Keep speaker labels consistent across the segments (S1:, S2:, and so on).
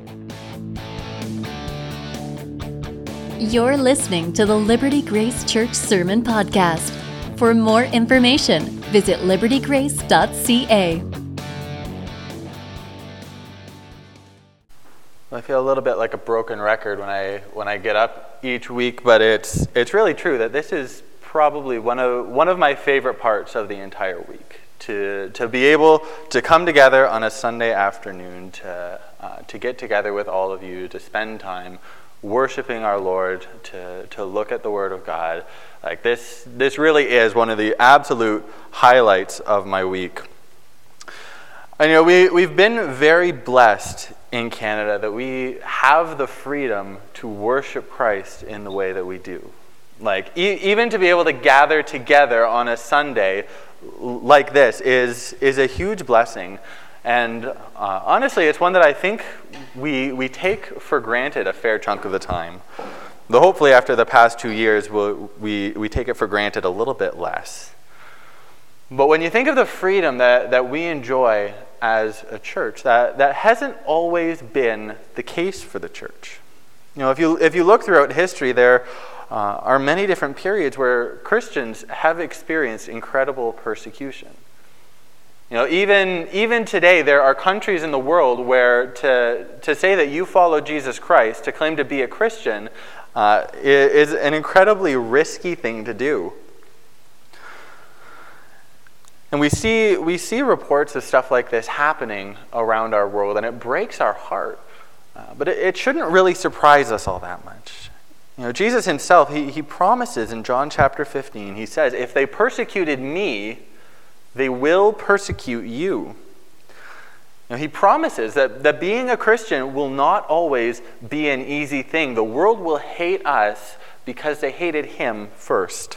S1: You're listening to the Liberty Grace Church Sermon Podcast. For more information, visit libertygrace.ca.
S2: I feel a little bit like a broken record when I get up each week, but it's really true that this is probably one of my favorite parts of the entire week. To be able to come together on a Sunday afternoon to get together with all of you, to spend time worshiping our Lord, to look at the Word of God. Like this really is one of the absolute highlights of my week. And we've been very blessed in Canada that we have the freedom to worship Christ in the way that we do. Like even to be able to gather together on a Sunday like this is a huge blessing. And honestly, it's one that I think we take for granted a fair chunk of the time. Though hopefully after the past 2 years, we take it for granted a little bit less. But when you think of the freedom that we enjoy as a church, that hasn't always been the case for the church. If you look throughout history, there are many different periods where Christians have experienced incredible persecution. Even today, there are countries in the world where to say that you follow Jesus Christ, to claim to be a Christian, is an incredibly risky thing to do. And we see reports of stuff like this happening around our world, and it breaks our heart. But it shouldn't really surprise us all that much. Jesus himself, he promises in John chapter 15, he says, "If they persecuted me, they will persecute you." He promises that being a Christian will not always be an easy thing. The world will hate us because they hated him first.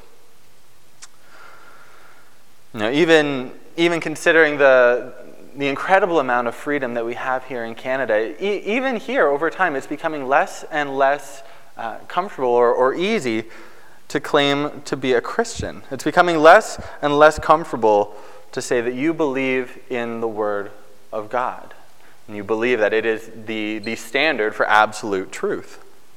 S2: Even considering the incredible amount of freedom that we have here in Canada, even here over time, it's becoming less and less comfortable or easy to claim to be a Christian. It's becoming less and less comfortable to say that you believe in the Word of God. And you believe that it is the standard for absolute truth.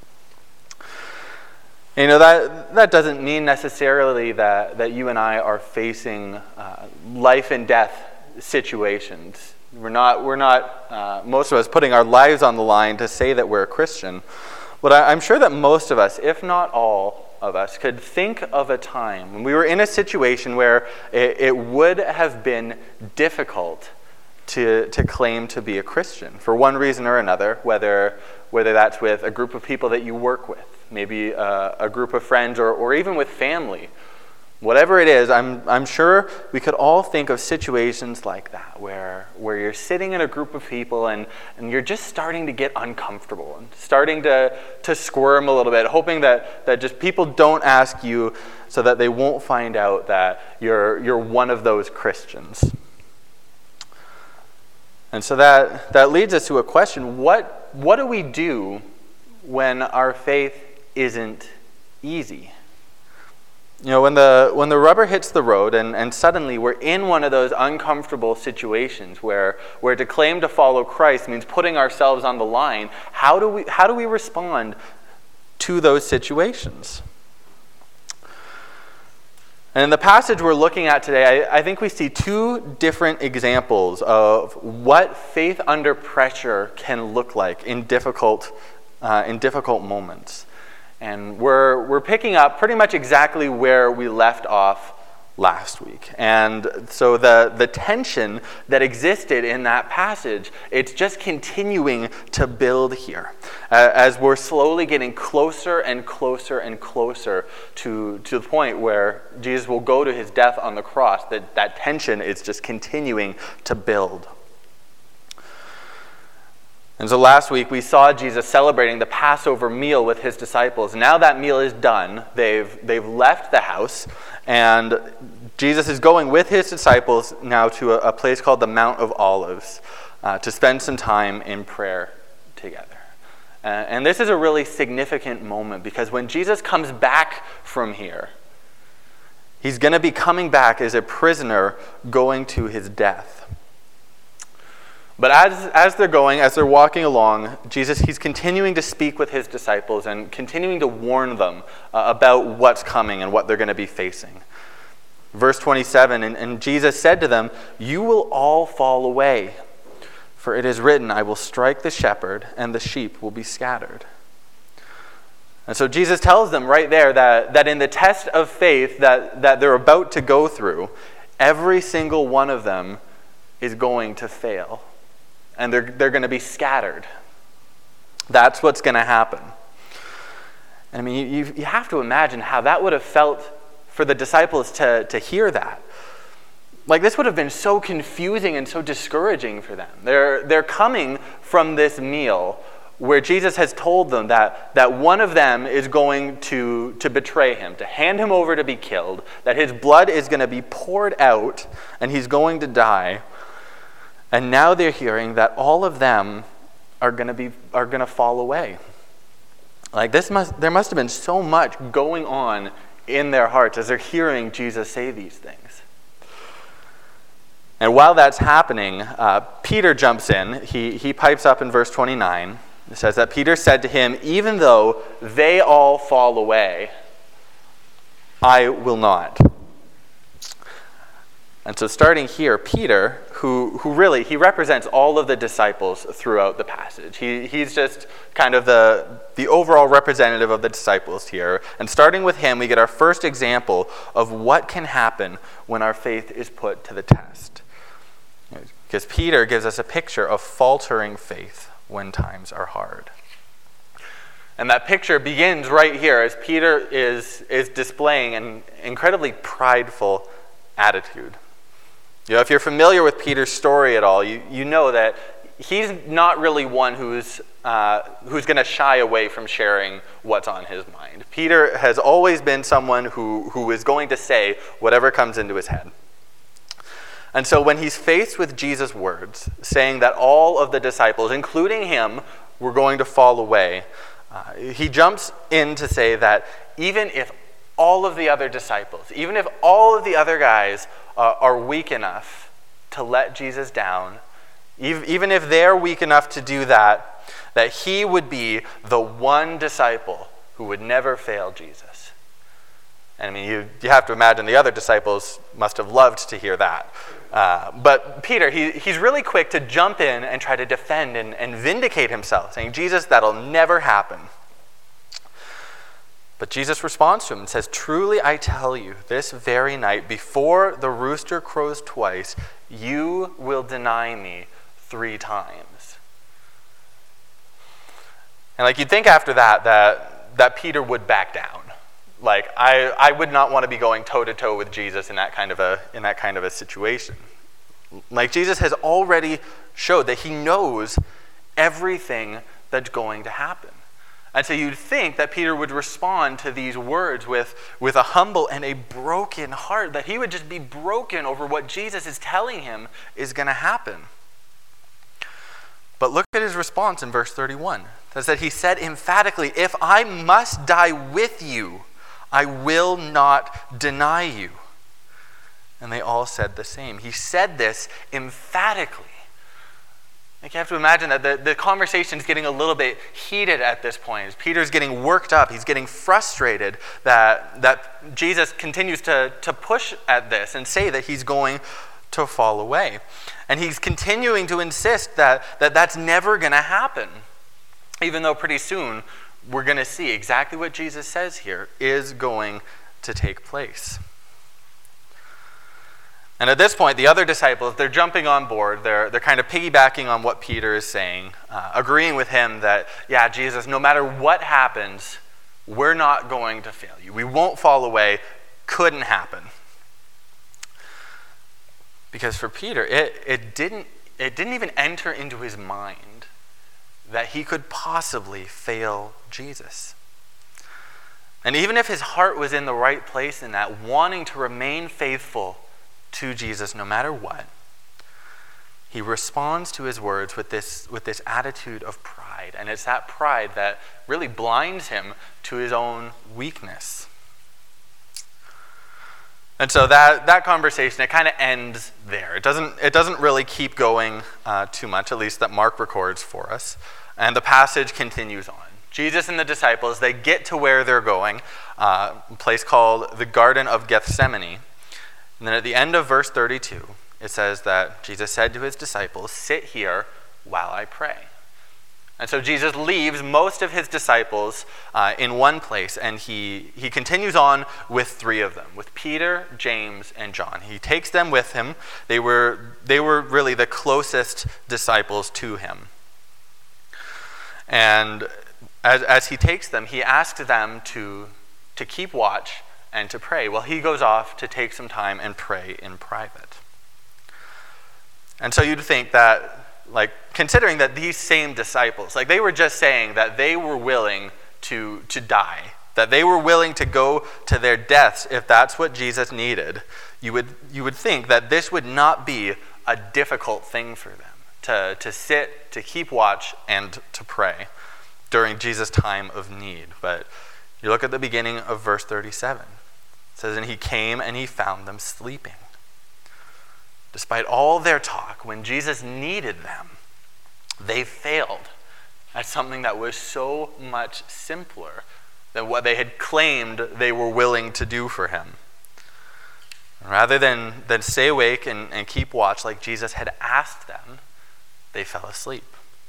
S2: That doesn't mean necessarily that you and I are facing life and death situations. We're not most of us putting our lives on the line to say that we're a Christian. But I'm sure that most of us, if not all of us, could think of a time when we were in a situation where it would have been difficult to claim to be a Christian for one reason or another, whether that's with a group of people that you work with, maybe a group of friends, or even with family. Whatever it is, I'm sure we could all think of situations like that, where you're sitting in a group of people and you're just starting to get uncomfortable and starting to squirm a little bit, hoping that just people don't ask you so that they won't find out that you're one of those Christians. And so that leads us to a question: what do we do when our faith isn't easy? When the rubber hits the road and suddenly we're in one of those uncomfortable situations where to claim to follow Christ means putting ourselves on the line, how do we respond to those situations? And in the passage we're looking at today, I think we see two different examples of what faith under pressure can look like in difficult moments. And we're picking up pretty much exactly where we left off last week. And so the tension that existed in that passage, it's just continuing to build here as we're slowly getting closer and closer and closer to the point where Jesus will go to his death on the cross. That tension is just continuing to build. And so last week we saw Jesus celebrating the Passover meal with his disciples. Now that meal is done. They've left the house, and Jesus is going with his disciples now to a place called the Mount of Olives to spend some time in prayer together. And this is a really significant moment because when Jesus comes back from here, he's going to be coming back as a prisoner going to his death. But as they're walking along, Jesus, he's continuing to speak with his disciples and continuing to warn them about what's coming and what they're going to be facing. Verse 27, and Jesus said to them, "You will all fall away, for it is written, I will strike the shepherd, and the sheep will be scattered." And so Jesus tells them right there that in the test of faith that they're about to go through, every single one of them is going to fail. And they're going to be scattered. That's what's going to happen. I mean, you have to imagine how that would have felt for the disciples to hear that. Like, this would have been so confusing and so discouraging for them. They're coming from this meal where Jesus has told them that one of them is going to betray him, to hand him over to be killed, that his blood is going to be poured out, and he's going to die. And now they're hearing that all of them are going to fall away. Like, there must have been so much going on in their hearts as they're hearing Jesus say these things. And while that's happening, Peter jumps in. He pipes up in verse 29. It says that Peter said to him, "Even though they all fall away, I will not." And so starting here, Peter, who really, he represents all of the disciples throughout the passage. He's just kind of the overall representative of the disciples here. And starting with him, we get our first example of what can happen when our faith is put to the test. Because Peter gives us a picture of faltering faith when times are hard. And that picture begins right here as Peter is displaying an incredibly prideful attitude. You know, if you're familiar with Peter's story at all, you know that he's not really one who's going to shy away from sharing what's on his mind. Peter has always been someone who is going to say whatever comes into his head. And so when he's faced with Jesus' words, saying that all of the disciples, including him, were going to fall away, he jumps in to say that even if all of the other disciples, even if all of the other guys are weak enough to let Jesus down, even if they're weak enough to do that he would be the one disciple who would never fail Jesus. And I mean, you have to imagine the other disciples must have loved to hear that. But Peter, he's really quick to jump in and try to defend and vindicate himself, saying, "Jesus, that'll never happen." But Jesus responds to him and says, "Truly I tell you, this very night, before the rooster crows twice, you will deny me 3 times. And like, you'd think after that Peter would back down. Like, I would not want to be going toe-to-toe with Jesus in that kind of a situation. Like, Jesus has already showed that he knows everything that's going to happen. And so you'd think that Peter would respond to these words with a humble and a broken heart, that he would just be broken over what Jesus is telling him is going to happen. But look at his response in verse 31. It says that he said emphatically, "If I must die with you, I will not deny you." And they all said the same. He said this emphatically. Like, you have to imagine that the conversation is getting a little bit heated at this point. As Peter's getting worked up, he's getting frustrated that Jesus continues to push at this and say that he's going to fall away. And he's continuing to insist that that's never going to happen, even though pretty soon we're going to see exactly what Jesus says here is going to take place. And at this point, the other disciples, they're jumping on board. They're kind of piggybacking on what Peter is saying, agreeing with him that, yeah, Jesus, no matter what happens, we're not going to fail you. We won't fall away. Couldn't happen. Because for Peter, it didn't even enter into his mind that he could possibly fail Jesus. And even if his heart was in the right place in that, wanting to remain faithful to Jesus no matter what, he responds to his words with this attitude of pride. And it's that pride that really blinds him to his own weakness. And so that conversation, it kind of ends there. It doesn't really keep going too much, at least that Mark records for us. And the passage continues on. Jesus and the disciples, they get to where they're going, a place called the Garden of Gethsemane. And then at the end of verse 32, it says that Jesus said to his disciples, "Sit here while I pray." And so Jesus leaves most of his disciples in one place, and he continues on with three of them, with Peter, James, and John. He takes them with him. They were really the closest disciples to him. And as he takes them, he asks them to keep watch and to pray while he goes off to take some time and pray in private. And so you'd think that, considering that these same disciples, they were just saying that they were willing to die, that they were willing to go to their deaths if that's what Jesus needed, you would think that this would not be a difficult thing for them, to sit, to keep watch, and to pray during Jesus' time of need. But you look at the beginning of verse 37. It says, "And he came and he found them sleeping." Despite all their talk, when Jesus needed them, they failed at something that was so much simpler than what they had claimed they were willing to do for him. Rather than stay awake and keep watch like Jesus had asked them, they fell asleep.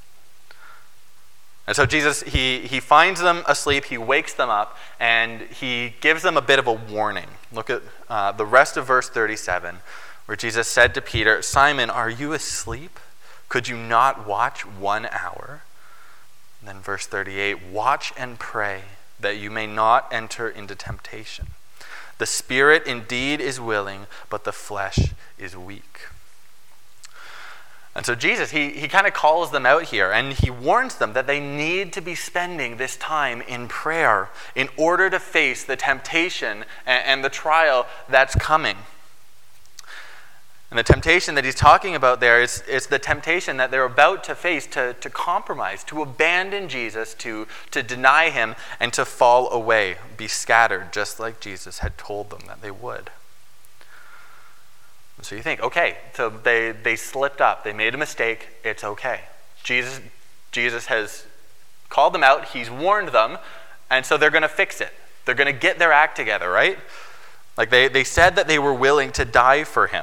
S2: And so Jesus, he finds them asleep, he wakes them up, and he gives them a bit of a warning. Look at the rest of verse 37. Where Jesus said to Peter, "Simon, are you asleep? Could you not watch 1 hour?" And then verse 38, "Watch and pray that you may not enter into temptation. The spirit indeed is willing, but the flesh is weak." And so Jesus, he kind of calls them out here, and he warns them that they need to be spending this time in prayer in order to face the temptation and the trial that's coming. And the temptation that he's talking about there is the temptation that they're about to face to compromise, to abandon Jesus, to deny him, and to fall away, be scattered, just like Jesus had told them that they would. And so you think, okay, so they slipped up, they made a mistake, it's okay. Jesus has called them out, he's warned them, and so they're going to fix it. They're going to get their act together, right? They said that they were willing to die for him.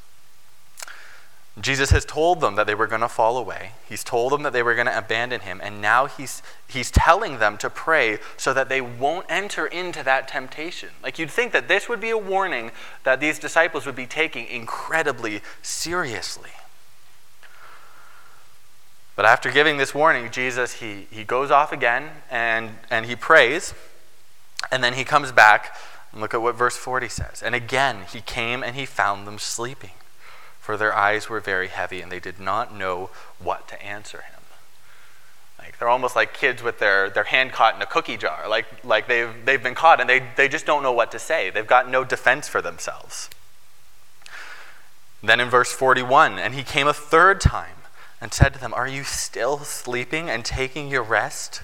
S2: Jesus has told them that they were going to fall away. He's told them that they were going to abandon him. And now he's telling them to pray so that they won't enter into that temptation. You'd think that this would be a warning that these disciples would be taking incredibly seriously. But after giving this warning, Jesus, he goes off again and he prays. And then he comes back. And look at what verse 40 says. "And again he came and he found them sleeping. For their eyes were very heavy, and they did not know what to answer him." They're almost like kids with their hand caught in a cookie jar. They've been caught, and they just don't know what to say. They've got no defense for themselves. Then in verse 41, "And he came a third time and said to them, 'Are you still sleeping and taking your rest?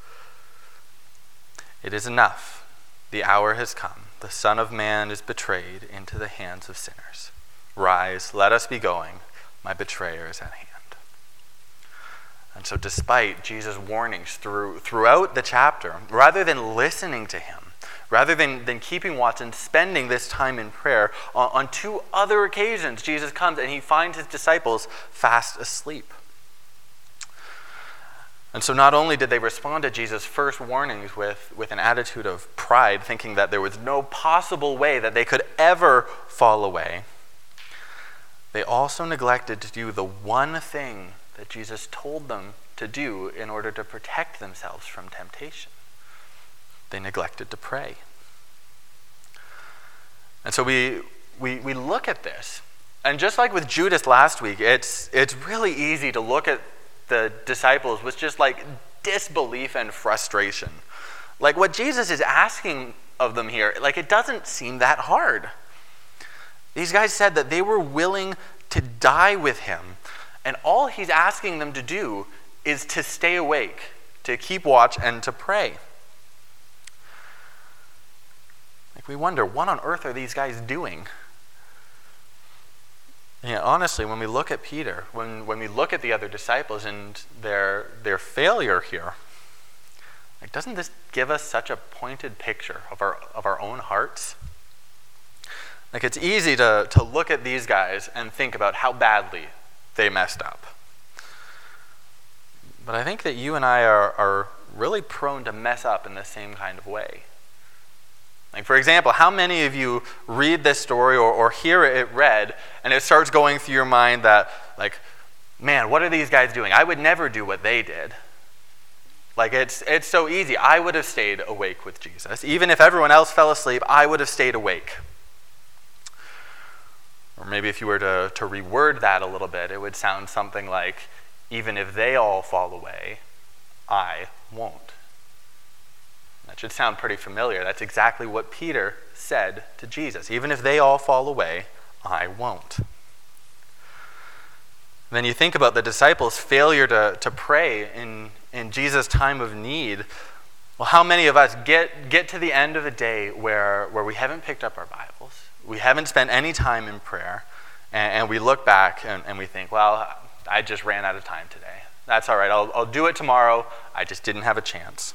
S2: It is enough. The hour has come. The Son of Man is betrayed into the hands of sinners. Rise, let us be going. My betrayer is at hand.'" And so despite Jesus' warnings throughout the chapter, rather than listening to him, rather than keeping watch and spending this time in prayer, on two other occasions, Jesus comes and he finds his disciples fast asleep. And so not only did they respond to Jesus' first warnings with an attitude of pride, thinking that there was no possible way that they could ever fall away, they also neglected to do the one thing that Jesus told them to do in order to protect themselves from temptation. They neglected to pray. And so we look at this, and just like with Judas last week, it's really easy to look at the disciples with just disbelief and frustration. What Jesus is asking of them here, it doesn't seem that hard. These guys said that they were willing to die with him, and all he's asking them to do is to stay awake, to keep watch, and to pray. we wonder, what on earth are these guys doing? Yeah, honestly, when we look at Peter, when we look at the other disciples and their failure here, like, doesn't this give us such a pointed picture of our own hearts? Like, it's easy to look at these guys and think about how badly they messed up. But I think that you and I are really prone to mess up in the same kind of way. Like, for example, how many of you read this story or hear it read, and it starts going through your mind that, like, man, what are these guys doing? I would never do what they did. Like, it's so easy. I would have stayed awake with Jesus. Even if everyone else fell asleep, I would have stayed awake. Or maybe if you were to reword that a little bit, it would sound something like, even if they all fall away, I won't. That should sound pretty familiar. That's exactly what Peter said to Jesus. Even if they all fall away, I won't. Then you think about the disciples' failure to pray in Jesus' time of need. Well, how many of us get to the end of a day where we haven't picked up our Bibles, we haven't spent any time in prayer, and we look back and we think, well, I just ran out of time today. That's all right. I'll do it tomorrow. I just didn't have a chance.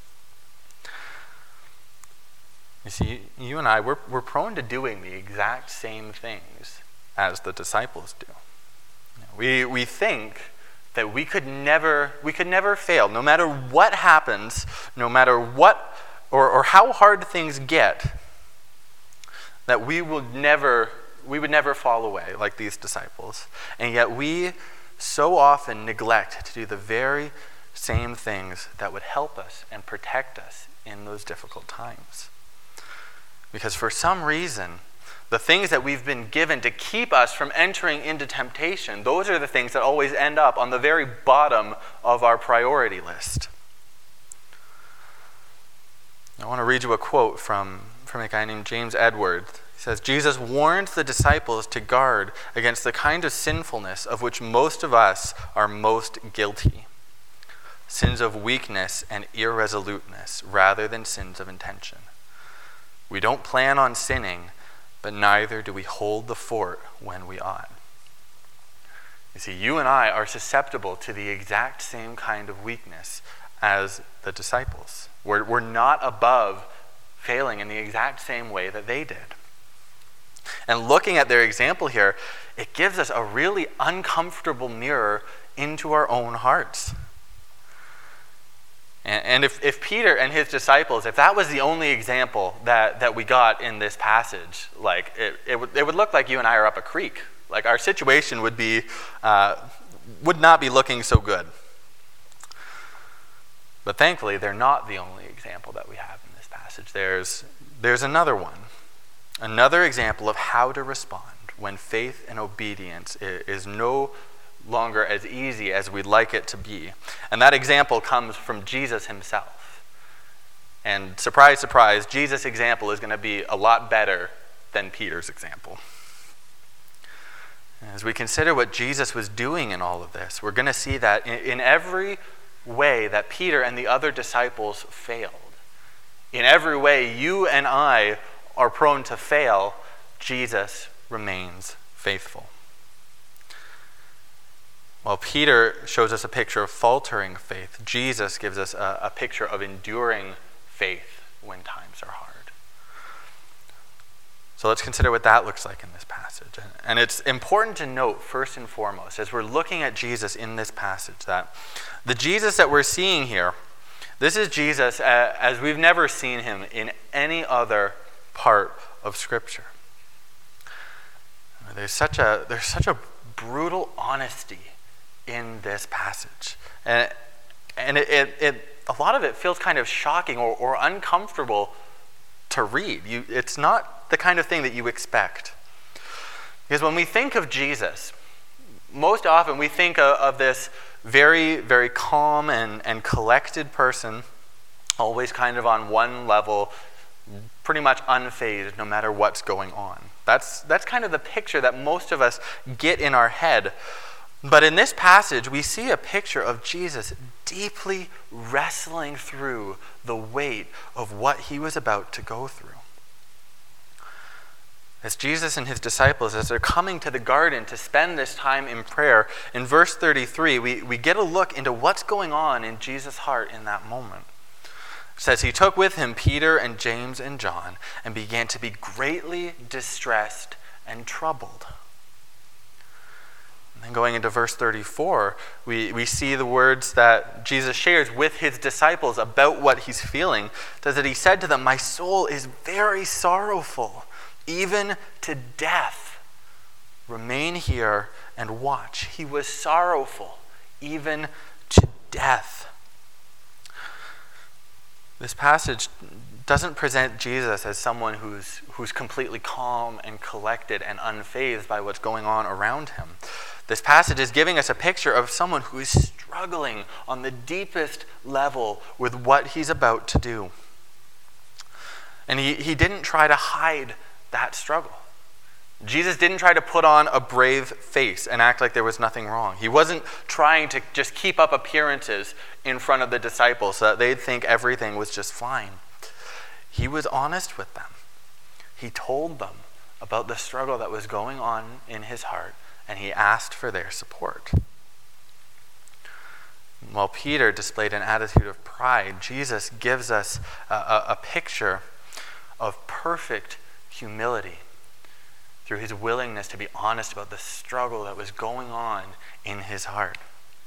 S2: You see, you and I, we're prone to doing the exact same things as the disciples do. We think that we could never fail, no matter what happens, no matter what or how hard things get, that we would never fall away like these disciples. And yet we so often neglect to do the very same things that would help us and protect us in those difficult times. Because for some reason, the things that we've been given to keep us from entering into temptation, those are the things that always end up on the very bottom of our priority list. I want to read you a quote from a guy named James Edwards. He says, Jesus warned the disciples to guard against the kind of sinfulness of which most of us are most guilty. Sins of weakness and irresoluteness rather than sins of intention. We don't plan on sinning, but neither do we hold the fort when we ought. You see, you and I are susceptible to the exact same kind of weakness as the disciples. We're not above failing in the exact same way that they did. And looking at their example here, it gives us a really uncomfortable mirror into our own hearts. And if Peter and his disciples, if that was the only example that we got in this passage, like it would look like you and I are up a creek. Like our situation would not be looking so good. But thankfully, they're not the only example that we have in this passage. There's another one, another example of how to respond when faith and obedience is no longer as easy as we'd like it to be. And that example comes from Jesus himself. And surprise, surprise, Jesus' example is going to be a lot better than Peter's example. As we consider what Jesus was doing in all of this, we're going to see that in every way that Peter and the other disciples failed, in every way you and I are prone to fail, Jesus remains faithful. While Peter shows us a picture of faltering faith, Jesus gives us a picture of enduring faith when times are hard. So let's consider what that looks like in this passage. And it's important to note, first and foremost, as we're looking at Jesus in this passage, that the Jesus that we're seeing here, this is Jesus as we've never seen him in any other part of Scripture. There's such a brutal honesty in this passage. And it a lot of it feels kind of shocking or uncomfortable to read. It's not the kind of thing that you expect. Because when we think of Jesus, most often we think of this very, very calm and collected person, always kind of on one level, pretty much unfazed no matter what's going on. That's kind of the picture that most of us get in our head. But in this passage, we see a picture of Jesus deeply wrestling through the weight of what he was about to go through. As Jesus and his disciples, as they're coming to the garden to spend this time in prayer, in verse 33, we get a look into what's going on in Jesus' heart in that moment. It says, he took with him Peter and James and John and began to be greatly distressed and troubled. And then going into verse 34, we see the words that Jesus shares with his disciples about what he's feeling. It says that he said to them, my soul is very sorrowful, even to death. Remain here and watch. He was sorrowful, even to death. This passage doesn't present Jesus as someone who's completely calm and collected and unfazed by what's going on around him. This passage is giving us a picture of someone who is struggling on the deepest level with what he's about to do. And he didn't try to hide that struggle. Jesus didn't try to put on a brave face and act like there was nothing wrong. He wasn't trying to just keep up appearances in front of the disciples so that they'd think everything was just fine. He was honest with them. He told them about the struggle that was going on in his heart, and he asked for their support. While Peter displayed an attitude of pride, Jesus gives us a picture of perfect humility through his willingness to be honest about the struggle that was going on in his heart.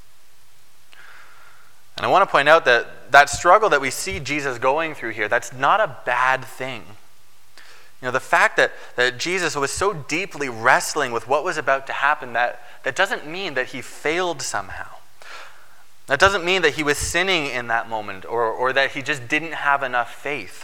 S2: And I want to point out that struggle that we see Jesus going through here, that's not a bad thing. You know, the fact that Jesus was so deeply wrestling with what was about to happen, that doesn't mean that he failed somehow. That doesn't mean that he was sinning in that moment or that he just didn't have enough faith.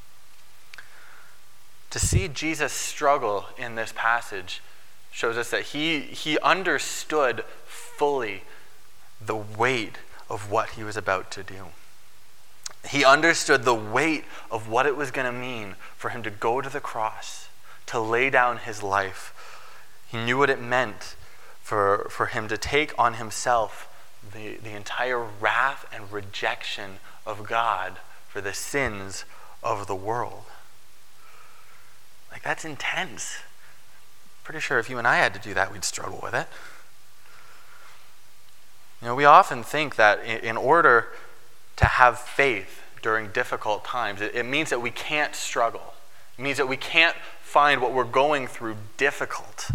S2: To see Jesus struggle in this passage shows us that he understood fully the weight of what he was about to do. He understood the weight of what it was going to mean for him to go to the cross, to lay down his life. He knew what it meant for him to take on himself the entire wrath and rejection of God for the sins of the world. Like, that's intense. Pretty sure if you and I had to do that, we'd struggle with it. You know, we often think that in order to have faith during difficult times, it means that we can't struggle. It means that we can't find what we're going through difficult.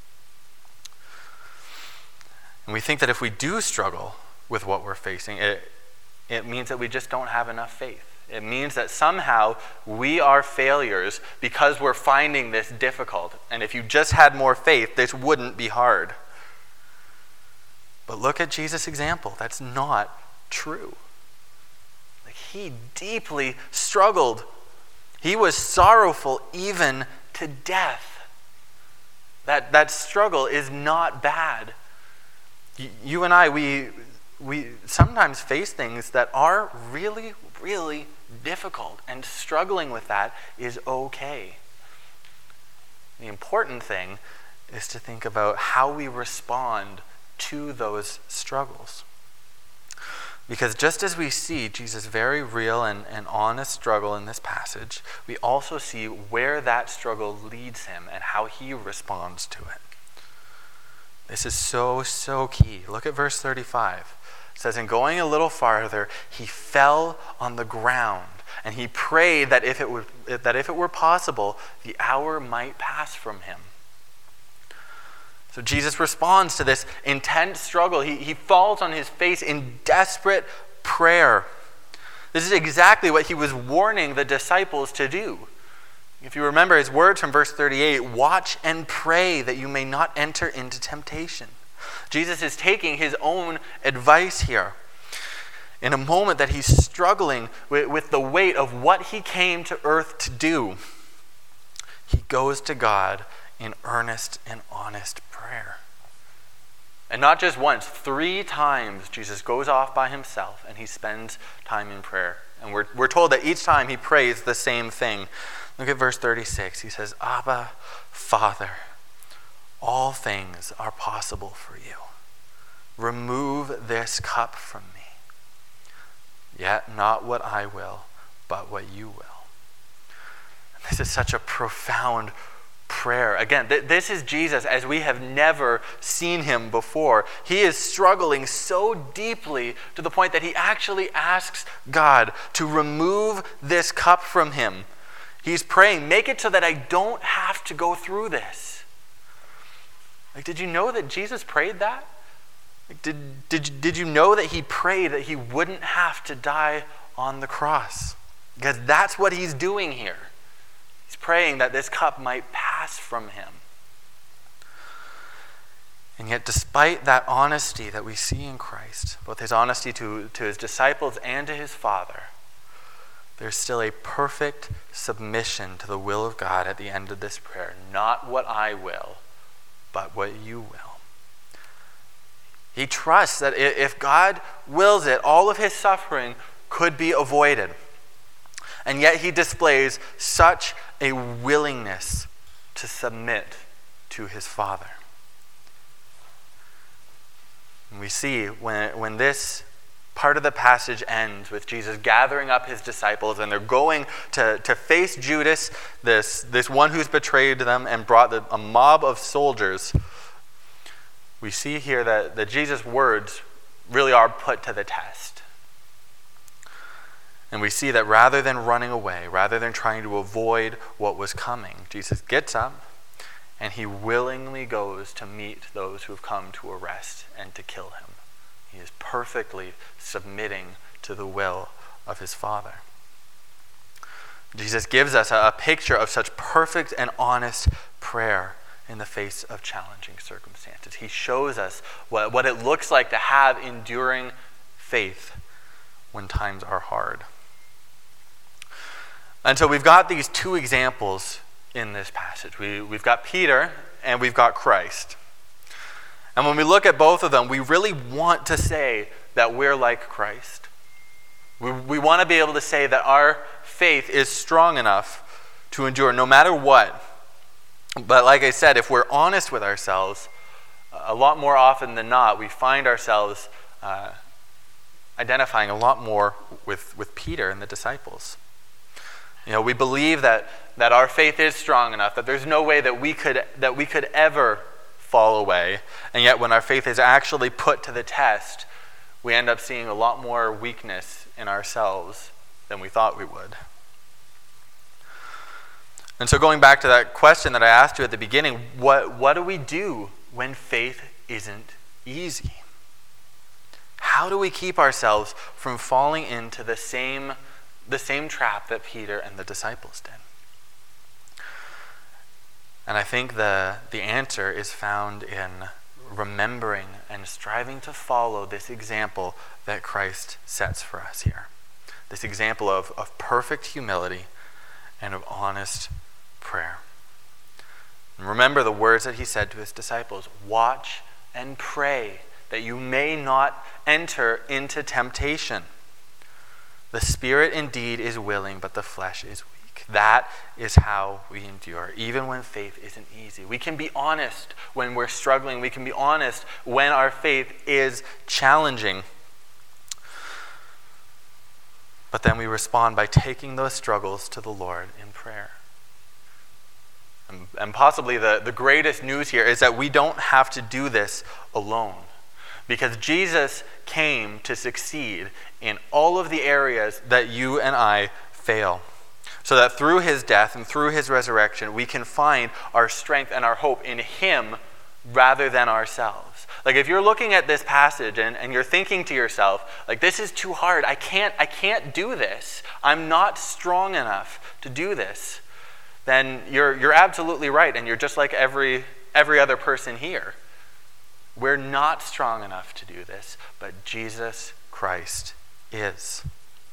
S2: And we think that if we do struggle with what we're facing, it means that we just don't have enough faith. It means that somehow we are failures because we're finding this difficult. And if you just had more faith, this wouldn't be hard. But look at Jesus' example. That's not true. Like, he deeply struggled. He was sorrowful even to death. That struggle is not bad. You and I, we sometimes face things that are really, really difficult, and struggling with that is okay. The important thing is to think about how we respond to those struggles. Because just as we see Jesus' very real and honest struggle in this passage, we also see where that struggle leads him and how he responds to it. This is so key. Look at verse 35. It says, and going a little farther, he fell on the ground, and he prayed that if it were possible, the hour might pass from him. So Jesus responds to this intense struggle. He falls on his face in desperate prayer. This is exactly what he was warning the disciples to do. If you remember his words from verse 38, watch and pray that you may not enter into temptation. Jesus is taking his own advice here. In a moment that he's struggling with the weight of what he came to earth to do, he goes to God in earnest and honest prayer. And not just once, 3 times Jesus goes off by himself and he spends time in prayer. And we're told that each time he prays the same thing. Look at verse 36. He says, Abba, Father, all things are possible for you. Remove this cup from me. Yet not what I will, but what you will. And this is such a profound prayer. Again, this is Jesus as we have never seen him before. He is struggling so deeply to the point that he actually asks God to remove this cup from him. He's praying, make it so that I don't have to go through this. Like, did you know that Jesus prayed that? Like, did you know that he prayed that he wouldn't have to die on the cross? Because that's what he's doing here. He's praying that this cup might pass from him. And yet, despite that honesty that we see in Christ, both his honesty to his disciples and to his Father, there's still a perfect submission to the will of God at the end of this prayer. Not what I will, but what you will. He trusts that if God wills it, all of his suffering could be avoided. And yet he displays such a willingness to submit to his Father. And we see when this part of the passage ends with Jesus gathering up his disciples and they're going to face Judas, this one who's betrayed them and brought a mob of soldiers, we see here that Jesus' words really are put to the test. And we see that rather than running away, rather than trying to avoid what was coming, Jesus gets up and he willingly goes to meet those who have come to arrest and to kill him. He is perfectly submitting to the will of his Father. Jesus gives us a picture of such perfect and honest prayer in the face of challenging circumstances. He shows us what it looks like to have enduring faith when times are hard. And so we've got these two examples in this passage. We've got Peter and we've got Christ. And when we look at both of them, we really want to say that we're like Christ. We want to be able to say that our faith is strong enough to endure no matter what. But like I said, if we're honest with ourselves, a lot more often than not, we find ourselves identifying a lot more with Peter and the disciples. You know, we believe that our faith is strong enough, that there's no way that we could ever fall away. And yet when our faith is actually put to the test, we end up seeing a lot more weakness in ourselves than we thought we would. And so going back to that question that I asked you at the beginning, what do we do when faith isn't easy? How do we keep ourselves from falling into the same trap that Peter and the disciples did? And I think the answer is found in remembering and striving to follow this example that Christ sets for us here. This example of perfect humility and of honest prayer. And remember the words that he said to his disciples, watch and pray that you may not enter into temptation. The spirit indeed is willing, but the flesh is weak. That is how we endure, even when faith isn't easy. We can be honest when we're struggling. We can be honest when our faith is challenging. But then we respond by taking those struggles to the Lord in prayer. And possibly the greatest news here is that we don't have to do this alone. Because Jesus came to succeed in all of the areas that you and I fail. So that through his death and through his resurrection, we can find our strength and our hope in him rather than ourselves. Like if you're looking at this passage and you're thinking to yourself, like this is too hard, I can't do this. I'm not strong enough to do this. Then you're absolutely right, and you're just like every other person here. We're not strong enough to do this, but Jesus Christ is.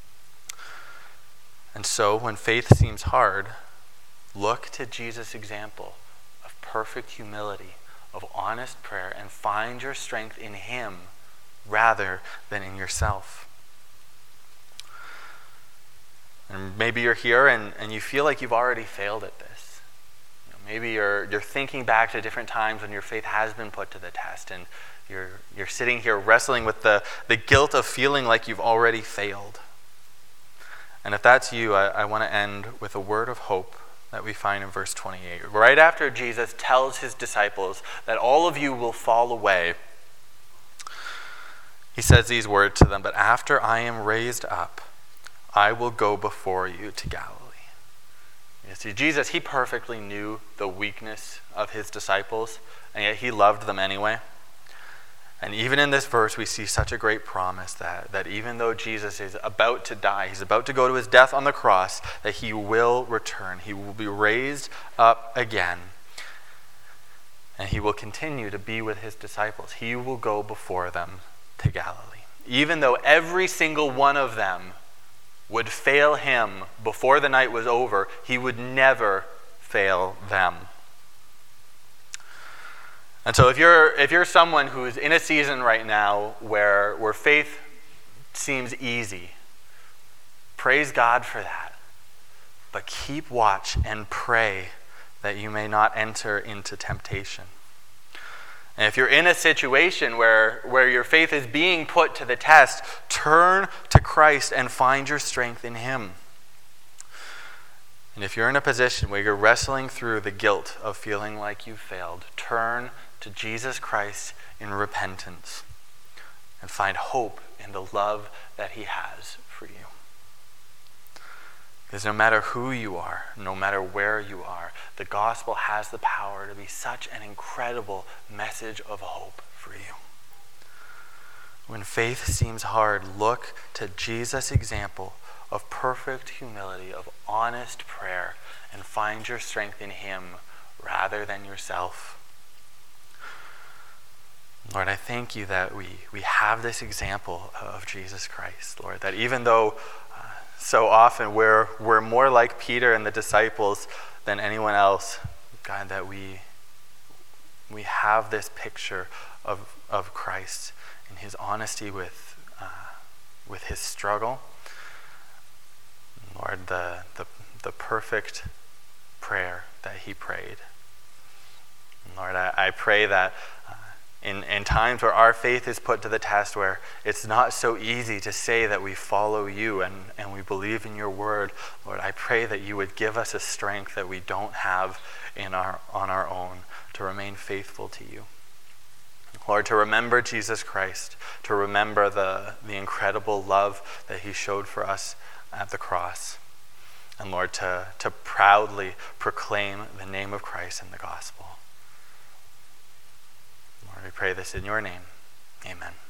S2: And so when faith seems hard, look to Jesus' example of perfect humility, of honest prayer, and find your strength in him rather than in yourself. And maybe you're here and you feel like you've already failed at this. You know, maybe you're thinking back to different times when your faith has been put to the test, and you're sitting here wrestling with the guilt of feeling like you've already failed. And if that's you, I want to end with a word of hope that we find in verse 28. Right after Jesus tells his disciples that all of you will fall away, he says these words to them, "But after I am raised up, I will go before you to Galilee." You see, Jesus, he perfectly knew the weakness of his disciples, and yet he loved them anyway. And even in this verse, we see such a great promise that even though Jesus is about to die, he's about to go to his death on the cross, that he will return. He will be raised up again. And he will continue to be with his disciples. He will go before them to Galilee. Even though every single one of them would fail him before the night was over, he would never fail them. And so if you're someone who's in a season right now where faith seems easy, praise God for that. But keep watch and pray that you may not enter into temptation. And if you're in a situation where your faith is being put to the test, turn to Christ and find your strength in him. And if you're in a position where you're wrestling through the guilt of feeling like you've failed, turn to Jesus Christ in repentance and find hope in the love that he has for you. Because no matter who you are, no matter where you are, the gospel has the power to be such an incredible message of hope for you. When faith seems hard, look to Jesus' example of perfect humility, of honest prayer, and find your strength in him rather than yourself. Lord, I thank you that we have this example of Jesus Christ, Lord, that even though so often we're more like Peter and the disciples than anyone else, God, that we have this picture of Christ in his honesty with his struggle. Lord, the perfect prayer that he prayed. Lord, I pray that in times where our faith is put to the test, where it's not so easy to say that we follow you and we believe in your word, Lord, I pray that you would give us a strength that we don't have on our own to remain faithful to you. Lord, to remember Jesus Christ, to remember the incredible love that he showed for us at the cross. And Lord, to proudly proclaim the name of Christ in the gospel. Lord, we pray this in your name. Amen.